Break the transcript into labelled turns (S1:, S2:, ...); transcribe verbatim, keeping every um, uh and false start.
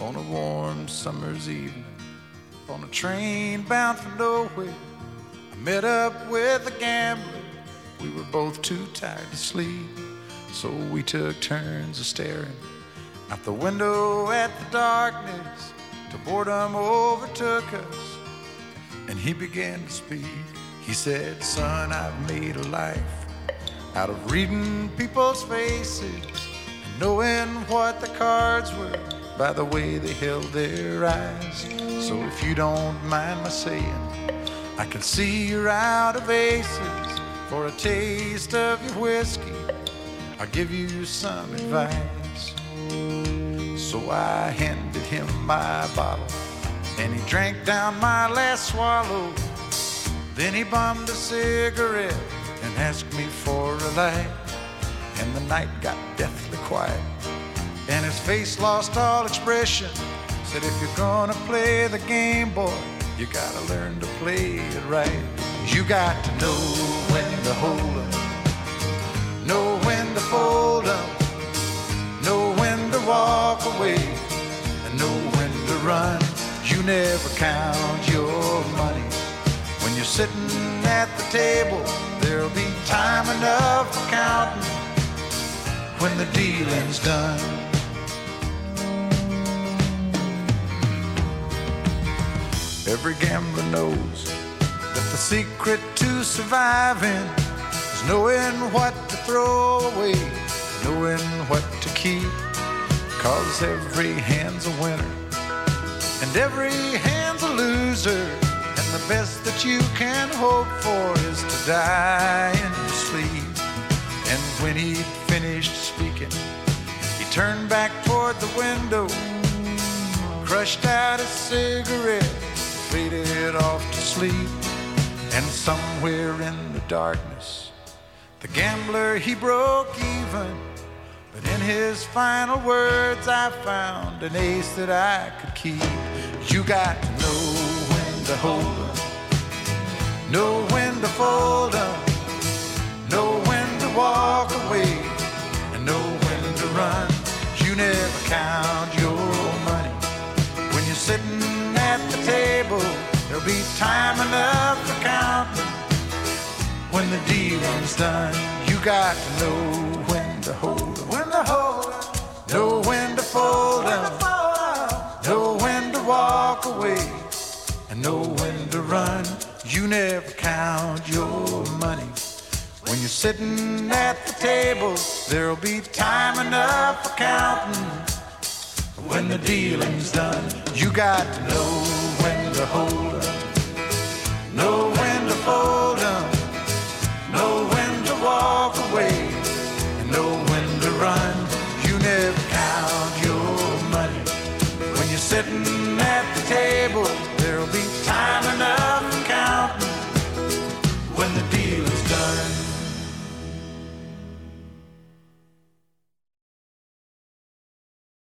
S1: on a warm summer's evening, on a train bound for nowhere. I met up with a gambler. We were both too tired to sleep, so we took turns of staring out the window at the darkness till boredom overtook us, and he began to speak. He said, "Son, I've made a life out of reading people's faces and knowing what the cards were by the way they held their eyes. So if you don't mind my saying, I can see you're out of aces. For a taste of your whiskey, I'll give you some advice." So I handed him my bottle, and he drank down my last swallow. Then he bummed a cigarette and asked me for a light. And the night got deathly quiet, and his face lost all expression. Said, "If you're gonna play the game, boy, you gotta learn to play it right. You got to know when to hold 'em, know when to fold 'em, know when to walk away, and know when to run. You never count your money when you're sitting at the table. There'll be time enough for counting when the dealing's done." Every gambler knows that the secret to surviving is knowing what to throw away, knowing what to keep. 'Cause every hand's a winner and every hand's a loser, and the best that you can hope for is to die in your sleep. And when he'd finished speaking, he turned back toward the window, crushed out a cigarette, faded off to sleep. And somewhere in the darkness, the gambler, he broke even. But in his final words, I found an ace that I could keep. You got to know when to hold 'em, know when to fold 'em, know when to walk away, and know when to run. You never count your money when you're sitting at the table. There'll be time enough for counting when the dealing's done. You got to know when to hold 'em, when to hold 'em, know when to fold 'em, know when to walk away, and know when to run. You never count your money when you're sitting at the table. There'll be time enough for counting when the dealing's done. You got to know